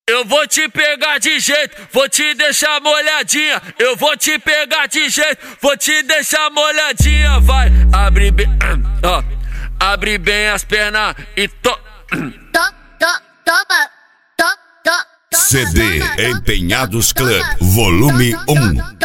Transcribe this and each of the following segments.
Eu vou te pegar de jeito, vou te deixar molhadinha. Eu vou te pegar de jeito, vou te deixar molhadinha. Vai, abre bem, ó, abre bem as pernas e toma. CD Empenhados Club, volume 1.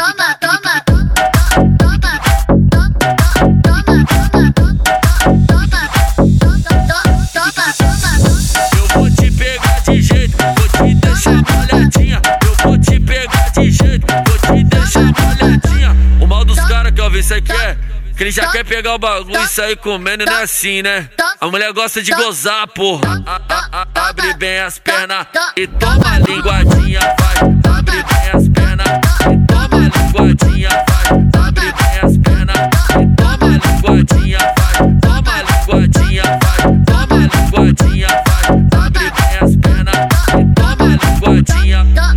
Eu vou te pegar de jeito, vou te deixar molhadinha. Eu vou te pegar de jeito, vou te deixar molhadinha. O mal dos caras que eu vi isso aqui é que ele já quer pegar o bagulho e sair comendo, não é assim, né? A mulher gosta de gozar, porra. Abre bem as pernas e toma a linguadinha, vai. Abre bem as pernas e toma a linguadinha, vai. Abre bem as pernas e toma a linguadinha, vai. Toma a linguadinha, vai. Toma a linguadinha, vai. Abre bem as pernas e toma a linguadinha.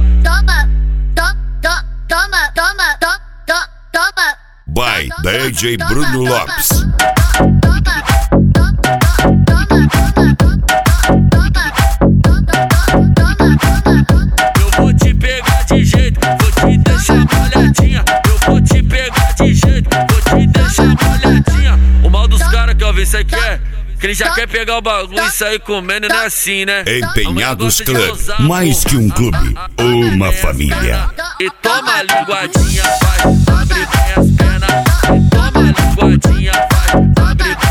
By DJ Bruno Lopes. Eu vou te pegar de jeito, vou te deixar molhadinha. Eu vou te pegar de jeito, vou te deixar molhadinha. O mal dos caras que eu vi isso aqui é que ele já quer pegar o bagulho e sair comendo, não é assim, né? Empenhados Club, mais que um clube, uma família. E toma a linguadinha, vai. Abre bem as pernas e toma a linguadinha, vai. Abre